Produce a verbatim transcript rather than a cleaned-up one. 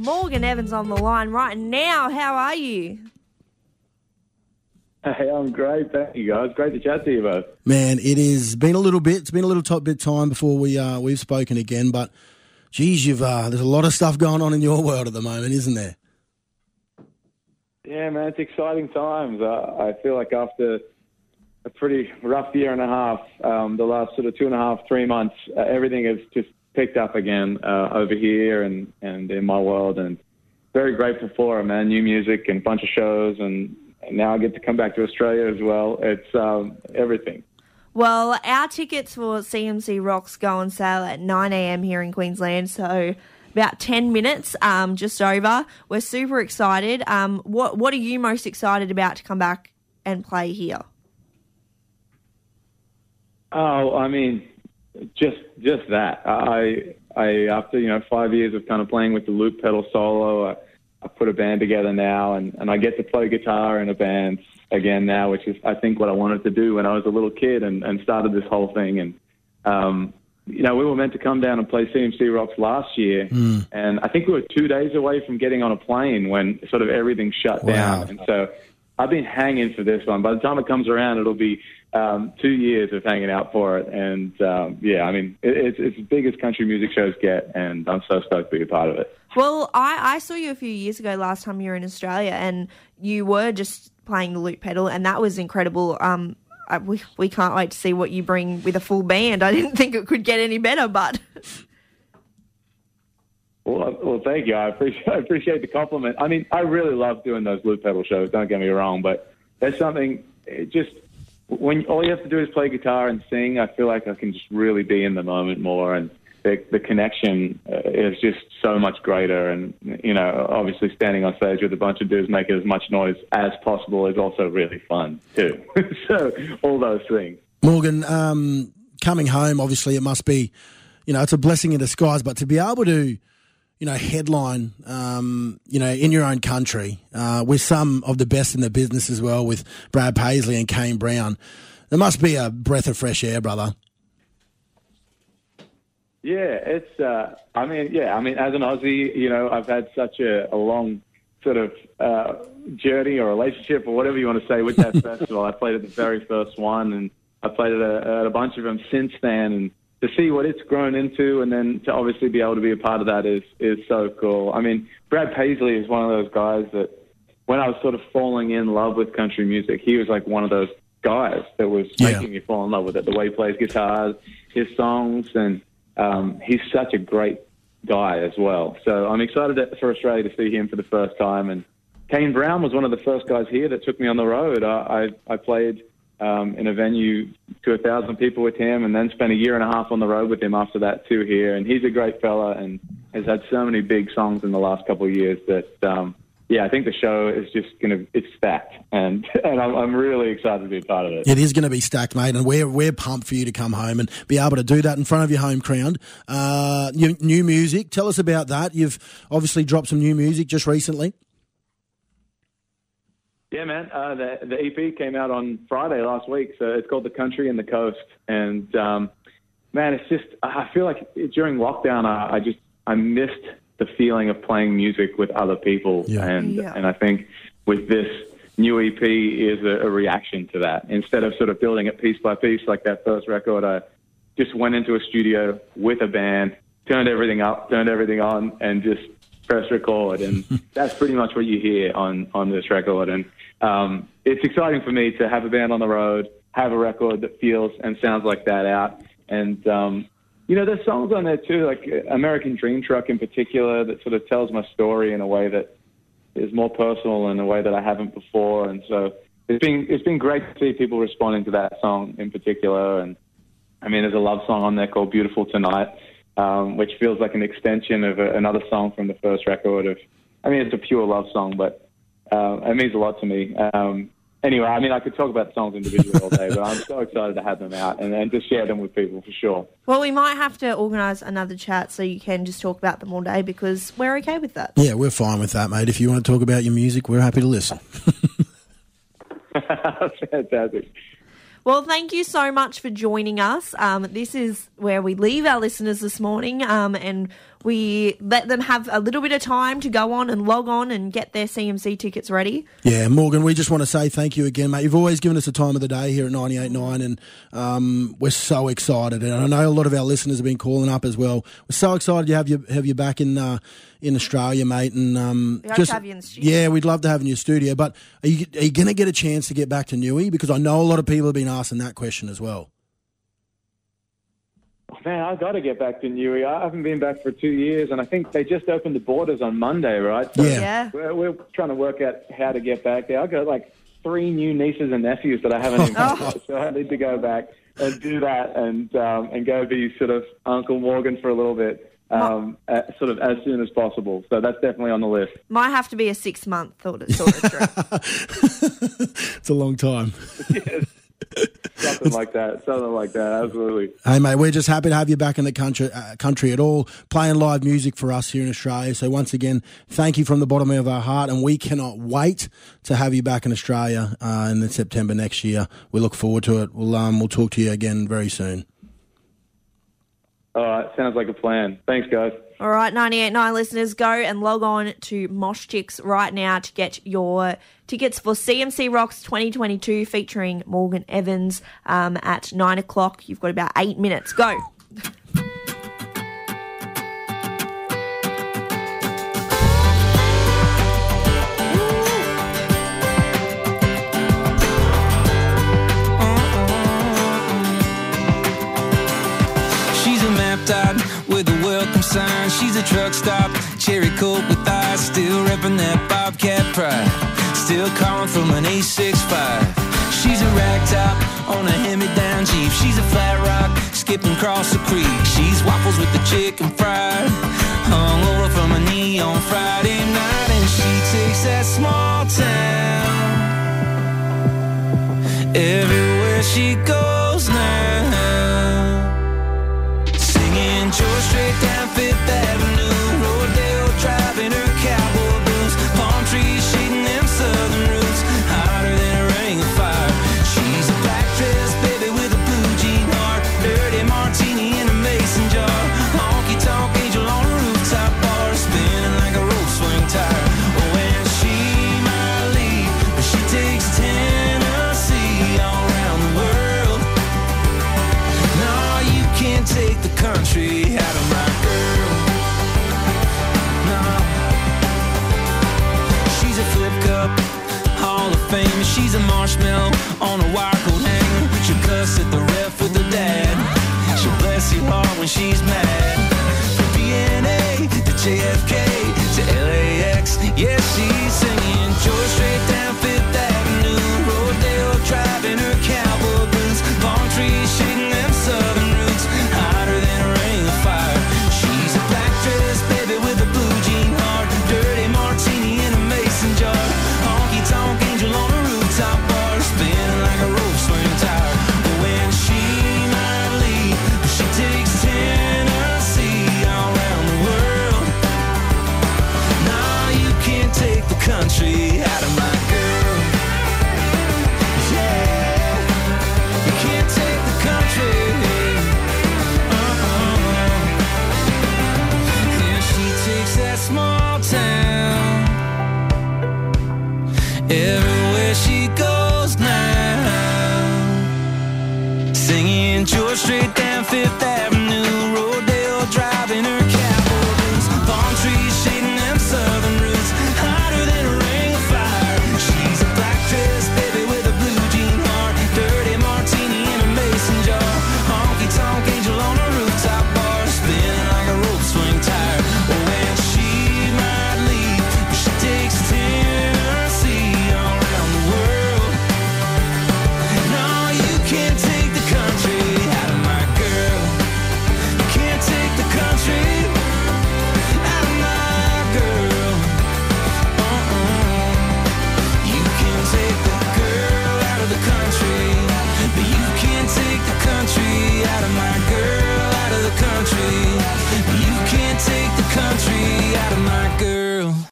Morgan Evans on the line right now. How are you? Hey, I'm great. Thank you, guys. Great to chat to you both. Man, it has been a little bit. It's been a little top bit time before we uh, we've spoken again. But, geez, you've uh, there's a lot of stuff going on in your world at the moment, isn't there? Yeah, man, it's exciting times. Uh, I feel like after a pretty rough year and a half, um, the last sort of two and a half, three months, uh, everything has just picked up again uh, over here and, and in my world. And very grateful for it, man. New music and a bunch of shows, and, and now I get to come back to Australia as well. It's um, everything. Well, our tickets for C M C Rocks go on sale at nine a.m. here in Queensland, so about ten minutes, um, just over. We're super excited. Um, what What are you most excited about to come back and play here? Oh, I mean, just just that. I I after you know five years of kind of playing with the loop pedal solo, I, I put a band together now, and, and I get to play guitar in a band again now, which is I think what I wanted to do when I was a little kid and, and started this whole thing. And um, you know, we were meant to come down and play C M C Rocks last year, mm. and I think we were two days away from getting on a plane when sort of everything shut wow. down. And so I've been hanging for this one. By the time it comes around, it'll be um, two years of hanging out for it. And, um, yeah, I mean, it, it's, it's as big as country music shows get, and I'm so stoked to be a part of it. Well, I, I saw you a few years ago last time you were in Australia, and you were just playing the loop pedal, and that was incredible. Um, I, we, we can't wait to see what you bring with a full band. I didn't think it could get any better, but... Well, well, thank you. I appreciate, I appreciate the compliment. I mean, I really love doing those loop pedal shows, don't get me wrong, but there's something, it just, when all you have to do is play guitar and sing, I feel like I can just really be in the moment more, and the, the connection uh, is just so much greater. And, you know, obviously standing on stage with a bunch of dudes making as much noise as possible is also really fun, too. So, all those things. Morgan, um, coming home, obviously, it must be, you know, it's a blessing in disguise, but to be able to, you know, headline, um, you know, in your own country, uh, with some of the best in the business as well, with Brad Paisley and Kane Brown. There must be a breath of fresh air, brother. Yeah, it's, uh, I mean, yeah, I mean, as an Aussie, you know, I've had such a, a long sort of uh, journey or relationship or whatever you want to say with that festival. I played at the very first one, and I played at a, at a bunch of them since then, and to see what it's grown into, and then to obviously be able to be a part of that is is so cool. I mean, Brad Paisley is one of those guys that when I was sort of falling in love with country music, he was like one of those guys that was yeah. making me fall in love with it. The way he plays guitar, his songs, and um, he's such a great guy as well. So I'm excited for Australia to see him for the first time. And Kane Brown was one of the first guys here that took me on the road. I, I, I played Um, in a venue to a thousand people with him, and then spent a year and a half on the road with him after that too here. And he's a great fella and has had so many big songs in the last couple of years that, um, yeah, I think the show is just going to, it's stacked. And, and I'm, I'm really excited to be a part of it. It is going to be stacked, mate. And we're, we're pumped for you to come home and be able to do that in front of your home crowd. Uh, new, new music. Tell us about that. You've obviously dropped some new music just recently. Yeah, man. Uh, the, the E P came out on Friday last week, so it's called The Country and the Coast. And, um, man, it's just, I feel like during lockdown, I, I just, I missed the feeling of playing music with other people. Yeah. And yeah. and I think with this new E P is a, a reaction to that. Instead of sort of building it piece by piece like that first record, I just went into a studio with a band, turned everything up, turned everything on, and just press record. And that's pretty much what you hear on, on this record. And Um, it's exciting for me to have a band on the road, have a record that feels and sounds like that out. And, um, you know, there's songs on there too, like American Dream Truck in particular, that sort of tells my story in a way that is more personal in a way that I haven't before. And so it's been, it's been great to see people responding to that song in particular. And I mean, there's a love song on there called Beautiful Tonight, um, which feels like an extension of a, another song from the first record of, I mean, it's a pure love song, but Uh, it means a lot to me. Um, anyway, I mean, I could talk about songs individually all day, but I'm so excited to have them out and, and to share them with people for sure. Well, we might have to organise another chat so you can just talk about them all day, because we're okay with that. Yeah, we're fine with that, mate. If you want to talk about your music, we're happy to listen. Fantastic. Well, thank you so much for joining us. Um, this is where we leave our listeners this morning, um, and we let them have a little bit of time to go on and log on and get their C M C tickets ready. Yeah, Morgan, we just want to say thank you again, mate. You've always given us the time of the day here at ninety-eight point nine, and um, we're so excited. And I know a lot of our listeners have been calling up as well. We're so excited to have you have you back in uh, in Australia, mate. And um, We hope just to have you in the studio. yeah, we'd love to have you in your studio. But are you are you going to get a chance to get back to Newey? Because I know a lot of people have been asking that question as well. Man, I've got to get back to Newey. I haven't been back for two years, and I think they just opened the borders on Monday, right? So Yeah. Yeah. We're, we're trying to work out how to get back there. I've got like three new nieces and nephews that I haven't even met, so I need to go back and do that and um, and go be sort of Uncle Morgan for a little bit, um, at, sort of as soon as possible. So that's definitely on the list. Might have to be a six-month sort of, sort of trip. It's a long time. Yes. Something like that. Something like that. Absolutely. Hey, mate, we're just happy to have you back in the country, uh, country at all, playing live music for us here in Australia. So once again, thank you from the bottom of our heart, and we cannot wait to have you back in Australia uh, in the September next year. We look forward to it. We'll um, we'll talk to you again very soon. All right. Sounds like a plan. Thanks, guys. All right, ninety-eight point nine listeners, go and log on to Mosh Chicks right now to get your tickets for C M C Rocks twenty twenty-two featuring Morgan Evans um, at nine o'clock. You've got about eight minutes. Go. She's a map dot with a welcome sign. She's a truck stop, cherry coat with eyes. Still repping that Bobcat pride. Still calling from an A sixty-five. She's a rag top on a hand-me-down Jeep. She's a flat rock skipping across the creek. She's waffles with the chicken fried, hung over from a knee on Friday night. And she takes that small town everywhere she goes now. Singing George Strait down Fifth Avenue, Rodeo Drive in her cowboy blues, palm trees shading them southern roots, hotter than a ring of fire. She's a black dress baby with a blue jean heart, dirty martini in a mason jar, honky tonk angel on a rooftop bar, spinning like a rope swing tire. Oh, and she might leave, but she takes Tennessee all around the world. No, you can't take the country out of my girl. No. She's a flip cup, Hall of Fame. She's a marshmallow on a wire coat hanger. She'll cuss at the ref with her dad. She'll bless your heart when she's mad. From V N A to J F K to L A X, yeah, she's singing George Strait down Fifth Avenue, Rodeo Drive in her cowboy boots, palm trees shading them southern roots, hotter than a ring of fire. She's a black dress baby with a blue jean heart, dirty martini in a mason jar, honky tonk angel on a rooftop bar, spinning like a rope swing tire. When she might leave, but she takes Tennessee all around the world. Nah, you can't take the country out of my girl. Yeah, you can't take the country. And she takes that small town every